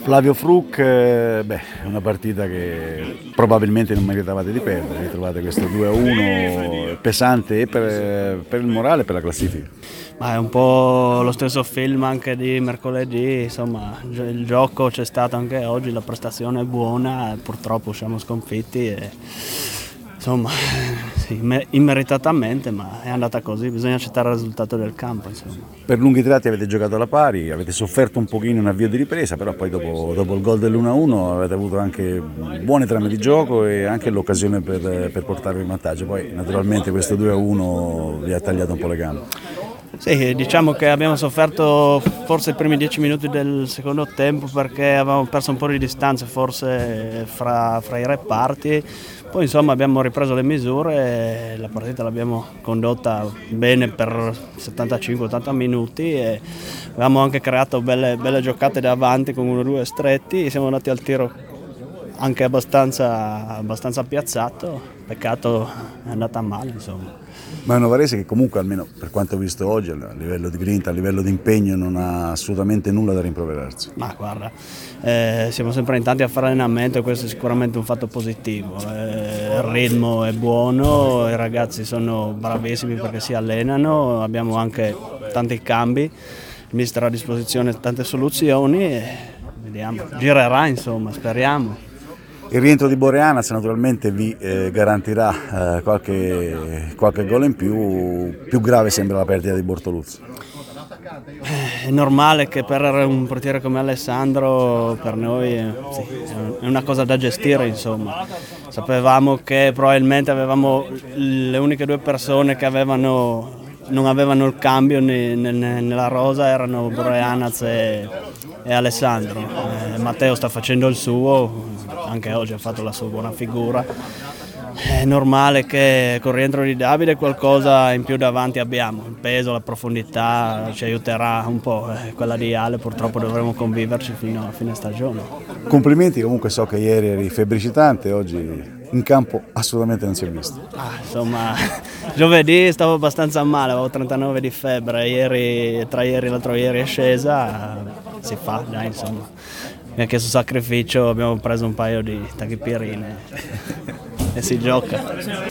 Flavio Fruc, è una partita che probabilmente non meritavate di perdere, ritrovate questo 2-1 pesante e per il morale e per la classifica. Ma è un po' lo stesso film anche di mercoledì, insomma il gioco c'è stato anche oggi, la prestazione è buona, purtroppo siamo sconfitti e insomma sì, immeritatamente, ma è andata così, bisogna accettare il risultato del campo. Insomma. Per lunghi tratti avete giocato alla pari, avete sofferto un pochino in avvio di ripresa, però poi dopo il gol dell'1-1 avete avuto anche buone trame di gioco e anche l'occasione per portarvi in vantaggio. Poi naturalmente questo 2-1 vi ha tagliato un po' le gambe. Sì, diciamo che abbiamo sofferto forse i primi 10 minuti del secondo tempo perché avevamo perso un po' di distanza forse fra i reparti, poi insomma abbiamo ripreso le misure e la partita l'abbiamo condotta bene per 75-80 minuti e avevamo anche creato belle giocate davanti con 1-2 stretti, siamo andati al tiro anche abbastanza piazzato, peccato è andata male insomma. Ma è una Varese che comunque, almeno per quanto ho visto oggi, a livello di grinta, a livello di impegno, non ha assolutamente nulla da rimproverarsi. Ma guarda, siamo sempre in tanti a fare allenamento e questo è sicuramente un fatto positivo. Il ritmo è buono, i ragazzi sono bravissimi perché si allenano, abbiamo anche tanti cambi, il mister ha a disposizione tante soluzioni e vediamo, girerà insomma, speriamo. Il rientro di Boreanaz naturalmente vi garantirà qualche gol in più grave sembra la perdita di Bortoluzzi. È normale che per un portiere come Alessandro per noi sì, è una cosa da gestire insomma. Sapevamo che probabilmente avevamo le uniche due persone che non avevano il cambio nella rosa erano Boreanaz e Alessandro. Matteo sta facendo il suo, anche oggi ha fatto la sua buona figura. È normale che con il rientro di Davide qualcosa in più davanti abbiamo, il peso, la profondità ci aiuterà un po', quella di Ale purtroppo dovremo conviverci fino a fine stagione. Complimenti, comunque so che ieri eri febbricitante, oggi in campo assolutamente non si è visto. Insomma, giovedì stavo abbastanza male, avevo 39 di febbre, tra ieri e l'altro ieri è scesa, si fa, dai insomma. Mi ha chiesto sacrificio, abbiamo preso un paio di tachipirine e si gioca.